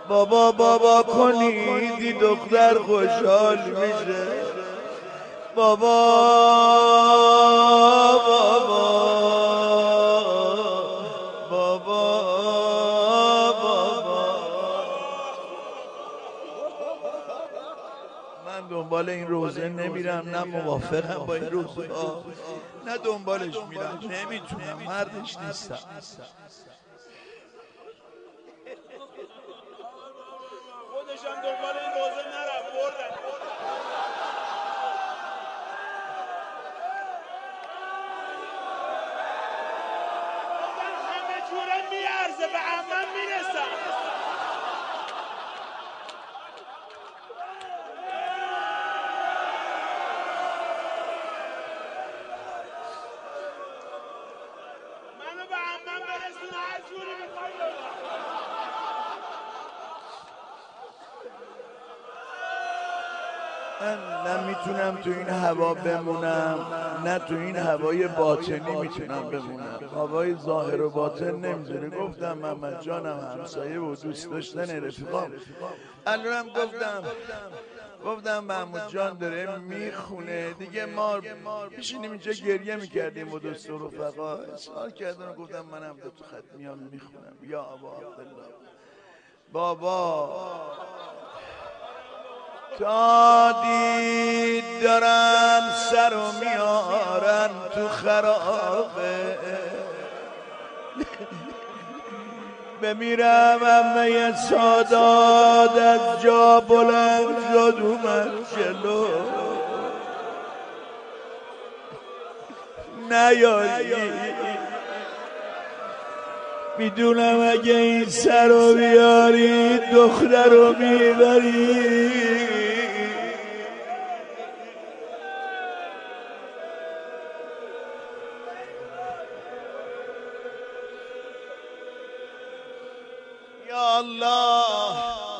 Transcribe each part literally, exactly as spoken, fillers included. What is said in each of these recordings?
بابا بابا کنیدی دختر خوشحال میشه. بابا بابا بابا بابا. من دنبال این روزه نمیرم، نه موافقم با این روزه ها، نه دنبالش میرم، نمیتونم، مردش نیستم. خودشم دنبال این روزه نرم، بردن. همه جوره میارزه، به عمم میرسم. منو به عمم برسون، هر جوری میخوای. من نه میتونم تو این هوا بمونم، نه تو این هوای باطنی میتونم بمونم. هوای ظاهر و باطن نمیذاره. گفتم محمد جانم همسایه و دوست داشتن رفیقام، الانم گفتم گفتم محمود جان داره میخونه دیگه، ما میشینیم اینجا گریه میکردیم و دوست و رفقا اصرار کردن و گفتم منم دو تا خط میام میخونم. یا ابا عبدالله بابا تا دید دارن سر و میارن تو خرابه، بمیرم همه سادات از جا بلند شد اومد جلو. نیاری میدونم اگه این سر رو بیاری دختر رو میبری. یا الله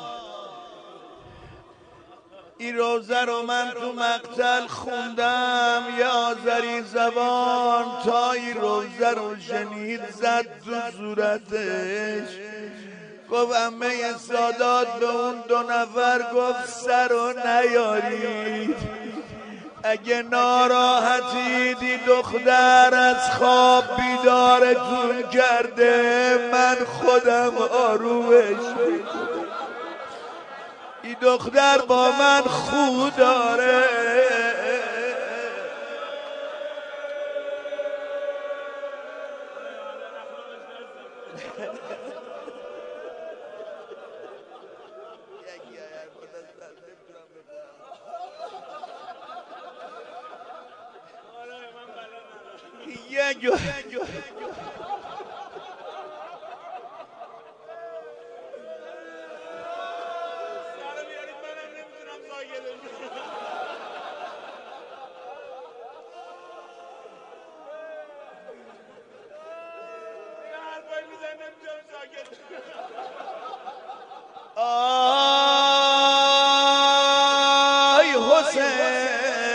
این روزه رو من تو مقتل خوندم، یا آذری زبان تا این روزه رو شنید زد تو صورتش، گفت عمه سادات به اون دو نفر گفت سر رو نیارید، اگه ناراحتیدی دختر از خواب بیدارتون کرده من خودم آرومش میکنم. این دختر با من خو داره. یک آی حسین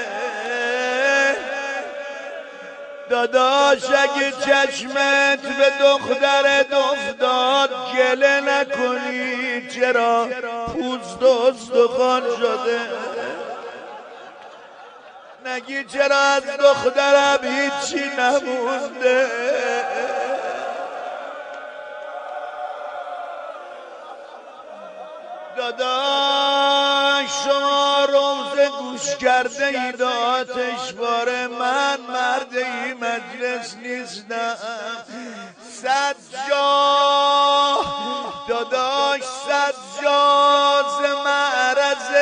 داداش اگه چشمت به دخترت افتاد گله نکنی، چرا پوست و استخوان شده، نگی چرا از دخترم هیچی نمونده. داداش شما روزه گوش کرده اید آتش باره، من مرد این مجلس نیستم. صد جا داداش صد جاز معرض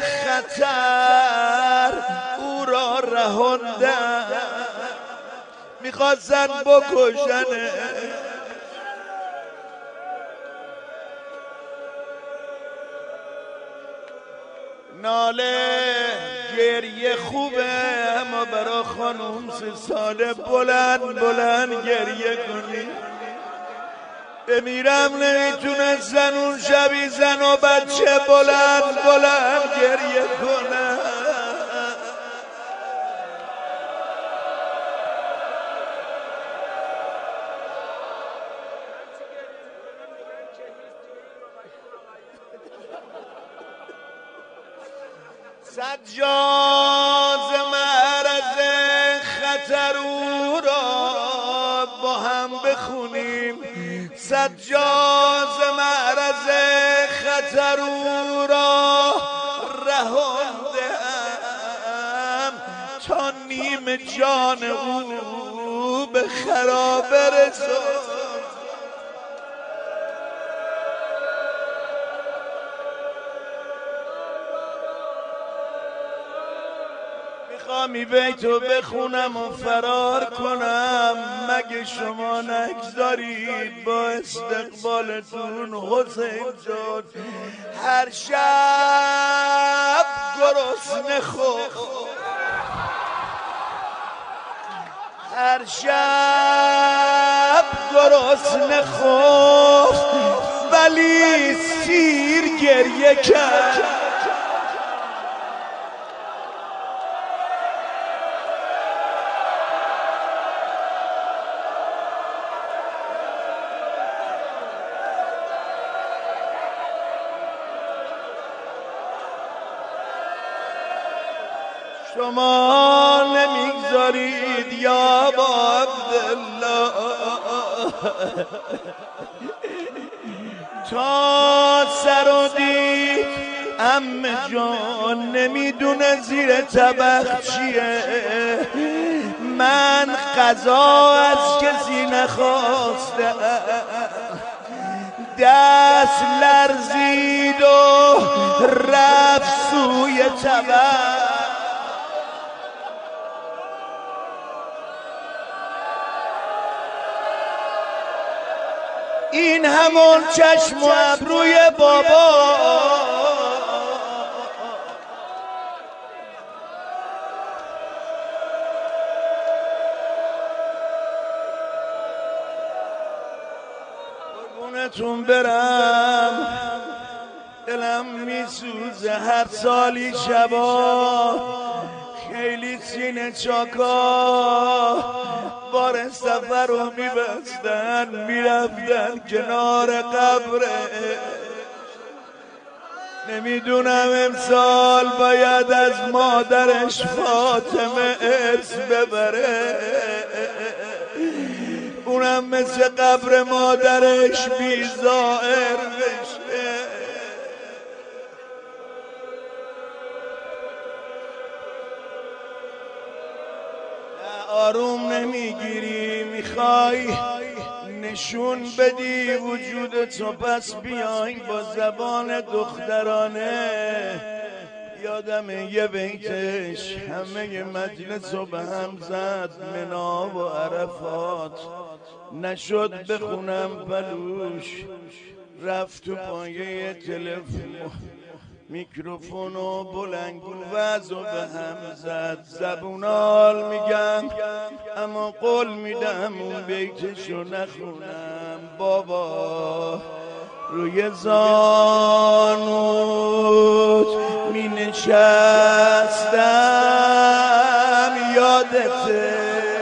خطر او را رهاندم، میخواستن بکشنه. ناله گریه خوبه اما برا خانوم سه ساله بلند بلند گریه کنی. بمیرم نمیتونستن اون شبی زن و بچه بلند بلند گریه کنن. سجاد معرض خطر او را با هم بخونیم. سجاد معرض خطر او را رهاندم تا نیم جان او به خرابه رساند. میخوام بیتو بخونم و فرار کنم، مگه شما نگذارید با استقبالتون حسین جان هر شب گرسنه خور، هر شب گرسنه خور ولی سیر گریه کرد. شما نمیگذارید یا با عبدالله تا سر و دید عمه جان نمیدونه زیر طبق چیه. من قضا از کسی نخواستم، دست لرزید و رفت سوی طبق. این همون چشم و ابروی بابا قربونتون برم، دلم میسوزه هر سالی شبا خیلی سینه چاکا بار سفر رو میبستن میرفتن کنار قبره. نمیدونم امسال باید از مادرش فاطمه اسم ببره، اونم مثل قبر مادرش بی‌ظاهر بشه. آروم نمیگیری، میخوای نشون بدی وجودتو، پس بیاین با زبان دخترانه. یادم یه بیتش همه مجلسو به هم زد، منا و عرفات نشد بخونم پلوش، رفت تو پایه تلفن میکروفون و بلنگو وزو به هم زد. زبونال میگم اما قول میدم اون بیتشو نخونم. بابا روی زانوت می نشستم یادته،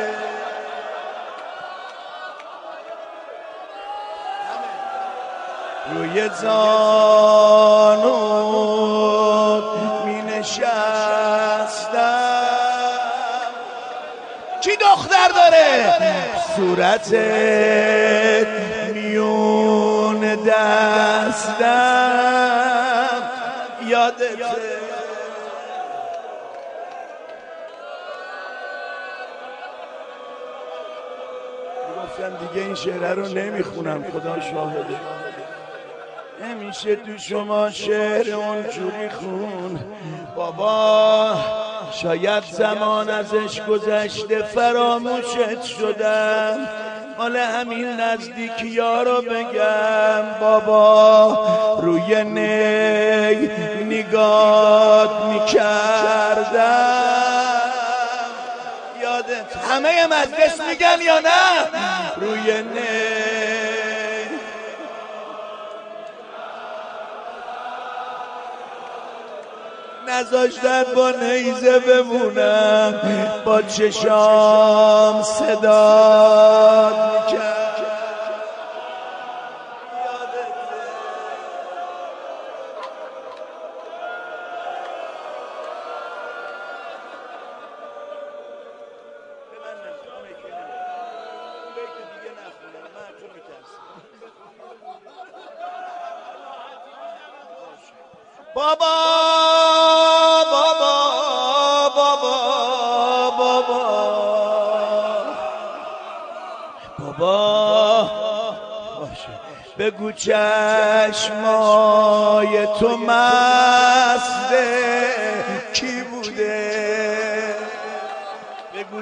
روی زانوت می نشستم. کی دختر داره؟ صورتت میون دستم یادته. گفتم دیگه این شعره رو نمیخونم، خدا شاهده. نمیشه تو شما شعر اونجوری خون. بابا شاید زمان ازش گذشته فراموشت شدم، مال همین نزدیکی ها رو بگم. بابا روی نی نگات میکردم یادت، همه مجلس میگن یا نه؟ روی نی نذاشتن با نیزه بمونم، با چشام صدا میکرد. بابا بابا بابا بابا بابا بگو چشمای تو مست کی بوده؟ بگو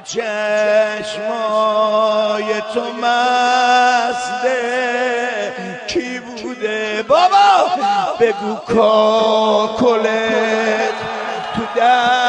چشمای تو مست کی بوده؟ بابا بگو کاکلت تو در